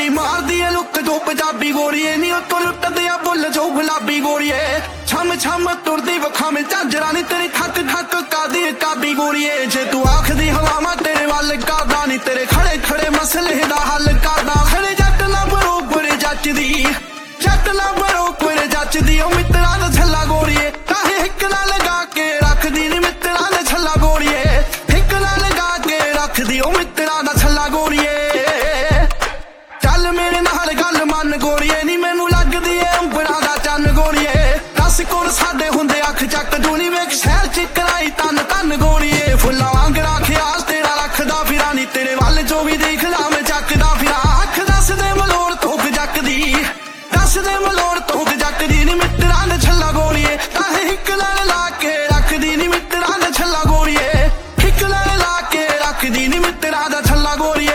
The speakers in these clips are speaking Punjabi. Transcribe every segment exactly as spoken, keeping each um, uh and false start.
ਨੀ ਮਾਰਦੀ ਏ ਲੁੱਕ ਜੋ ਪੰਜਾਬੀ ਗੋਰੀਏ ਨੀ ਉੱਤੋਂ ਲੁੱਟਦੇ ਆ ਬੁੱਲ ਜੋ ਗੁਲਾਬੀ ਗੋਰੀਏ ਛਮ ਛਮ ਤੁਰਦੀ ਵਖਾਵੇਂ ਝਾਂਜਰਾਂ ਨੀ ਤੇਰੀ ਠੱਕ ਠੱਕ ਕਾਦੀ ਕਾਬੀ ਗੋਰੀਏ ਜੇ ਤੂੰ ਆਖਦੀ ਹਵਾਵਾਂ ਤੇਰੇ ਵੱਲ ਕਰਦਾ ਨੀ ਤੇਰੇ ਖੜੇ ਖੜੇ ਮਸਲੇ ਦਾ ਹੱਲ ਕਰਦਾ ਖੜੇ ਜੱਟ ਨਾ ਬਰੋਬਰ ਜੱਚਦੀ ਜੱਟ ਨਾ ਬਰੋਬਰ ਜੱਚਦੀ ਉਹ ਮਿੱਤਰਾਂ ਦਾ ਛੱਲਾ ਗੋਰੀਏ ਕਾਹੇ ਹਿੱਕ ਨਾਲ ਲਗਾ ਕੇ ਰੱਖਦੀ ਨੀ ਮਿੱਤਰਾਂ ਦਾ ਛੱਲਾ ਗੋਰੀਏ ਹਿੱਕ ਨਾਲ ਲਗਾ ਕੇ ਰੱਖਦੀ ਉਹ ਮਿੱਤਰਾਂ ਦਾ ਛੱਲਾ ਗੋਰੀਏ ਚੱਲ ਮੇਰੇ ਨਾਲ ਗੱਲ ਮੰਨ ਗੋਰੀਏ ਨੀ ਮੈਨੂੰ ਲੱਗਦੀ ਏ ਉਂਬਰਾਂ ਦਾ ਚੰਨ ਗੋਰੀਏ ਦਸ ਕੋਲ ਸਾਡੇ ਹੁੰਦੇ ਅੱਖ ਚੱਕ ਦੂਣੀ ਵੇਖ ਸ਼ਹਿਰ ਚ ਕਰਾਈ ਤਨ ਤਨ ਗੋਰੀਏ ਫੁੱਲਾਂ ਵਾਂਗ ਰੱਖਿਆ ਤੇਰਾ ਰੱਖਦਾ ਫਿਰਾਂ ਨੀ ਤੇਰੇ ਵੱਲ ਜੋ ਵੀ ਦੇਖ ਲਾ ਮੈਂ ਚੱਕਦਾ ਫਿਰਾਂ ਅੱਖ ਦੱਸ ਦੇ ਮਲੋੜ ਧੋਕ ਜੱਕਦੀ ਦੱਸ ਦੇ ਮਲੋੜ ਧੋਕ ਜੱਕਦੀ ਨੀ ਮਿੱਤਰਾਂ ਦਾ ਛੱਲਾ ਗੋਰੀਏ ਕਾਹੇ ਹਿੱਕ ਨਾਲ ਲਾ ਕੇ ਰੱਖਦੀ ਨੀ ਮਿੱਤਰਾਂ ਦਾ ਛੱਲਾ ਗੋਰੀਏ ਹਿੱਕ ਨਾਲ ਲਾ ਕੇ ਰੱਖਦੀ ਨੀ ਮਿੱਤਰਾਂ ਦਾ ਛੱਲਾ ਗੋਰੀਏ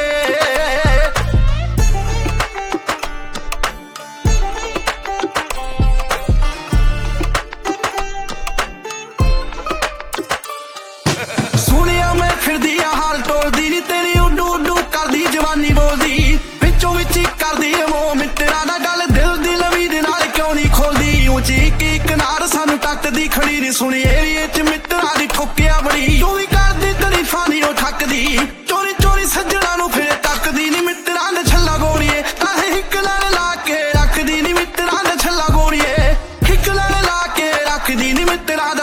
ਸੁਣਿਆ ਮੈਂ ਫਿਰਦੀ ਆ ਹਾਲ ਟੋਲਦੀ ਨੀ ਤੇਰੀ ਉੱਡੂ ਉੱਡੂ ਕਰਦੀ ਜਵਾਨੀ ਬੋਲਦੀ ਵਿੱਚੋਂ ਵਿੱਚ ਹੀ ਕਰਦੀ ਮੋਹ ਮਿੱਤਰਾਂ ਦਾ ਗੱਲ ਦਿਲ ਦੀ ਲਵੀ ਦੇ ਨਾਲ ਕਿਉਂ ਨਹੀਂ ਖੋਲਦੀ ਉੱਚੀ ਕੀ ਕਿਨਾਰ ਸਾਨੂੰ ਟੱਕਦੀ ਖੜੀ ਨੀ ਸੁਣੀ ਏਰੀਏ ਚ ਮਿੱਤਰਾਂ ਦੀ ਠੋਕਿਆ ਬੜੀ ਤੂੰ ਵੀ ਕਰਦੀ ਤਰੀਫਾਂ ਨੀ ਉਹ ਠੱਕਦੀ ਚੋਰੀ ਚੋਰੀ ਸੱਜਣਾ ਨੂੰ ਫਿਰ ਤੱਕਦੀ ਨੀ ਮਿੱਤਰਾਂ ਦਾ ਛੱਲਾ ਗੋਰੀਏ ਕਾਹੇ ਹਿੱਕ ਨਾਲ ਲਾ ਕੇ ਰੱਖਦੀ ਨੀ ਮਿੱਤਰਾਂ ਦਾ ਛੱਲਾ ਗੋਰੀਏ ਹਿੱਕ ਨਾਲ ਲਾ ਕੇ ਰੱਖਦੀ ਨੀ ਮਿੱਤਰਾਂ ਦਾ